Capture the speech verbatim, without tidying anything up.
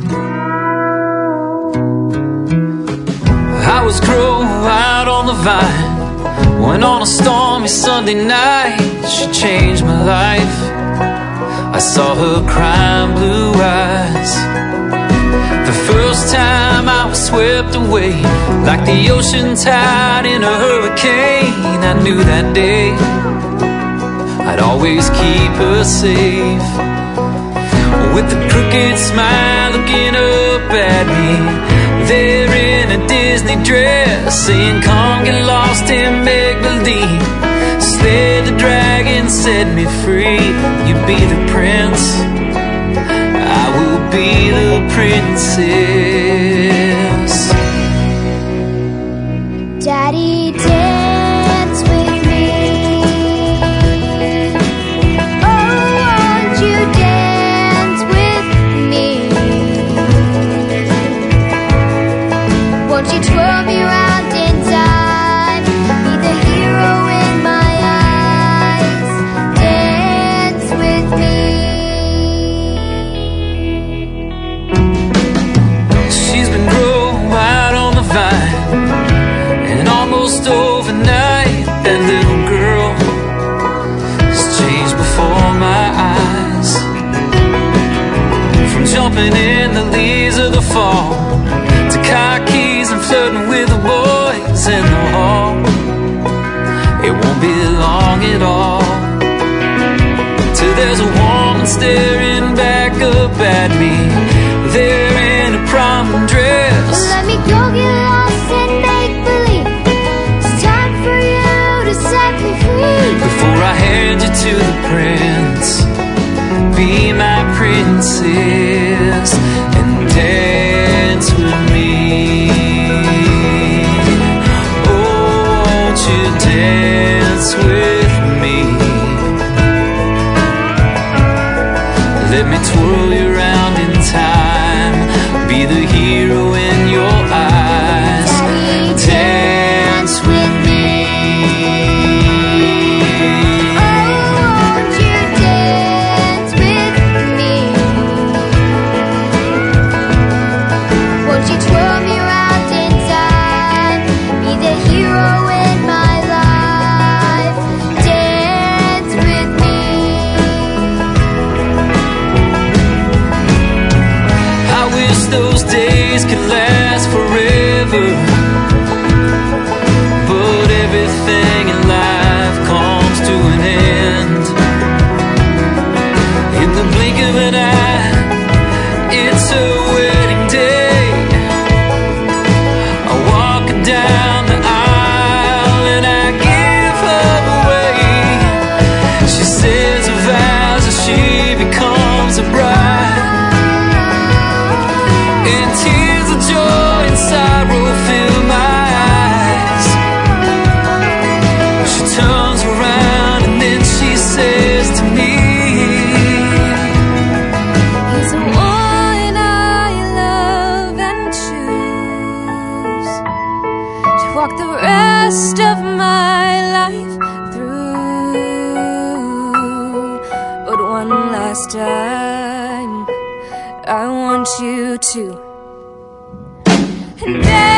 I was grown out on the vine when on a stormy Sunday night she changed my life. I saw her crying blue eyes. The first time I was swept away like the ocean tide in a hurricane. I knew that day I'd always keep her safe. With a crooked smile looking up at me, there in a Disney dress, saying come get lost in make-believe. Slay the dragon, set me free. You be the prince, I will be the princess. Daddy, dance with me. Oh, won't you dance with me? Won't you twirl me around in time? Be the hero in my eyes. Dance with me. She's been growing out on the vine, and almost overnight that little girl has changed before my eyes. From jumping in the leaves of the fall to car keys and flirting with the boys in the hall, it won't be long at all till there's a woman staring back up at me, there in a prom dress. Let me go get lost and make believe. It's time for you to set me free. Before I hand you to the prince, be my princess and dance with me. Oh, won't you dance with me? Let me twirl you around in time, be the hero in your eyes. Dance with me. Oh, won't you dance with me? Won't you twirl me around in time? Be the hero in my life. Dance with me. I wish those days could last forever, but everything in life comes to an end. In the blink of an eye, it's a wedding day. I walk her down the aisle and I give her away. She says her vows as she becomes a bride, and tears of joy and sorrow fill my eyes. She turns around and then she says to me, He's the one I love and choose to walk the rest of my life through. But one last time, I want you to dance.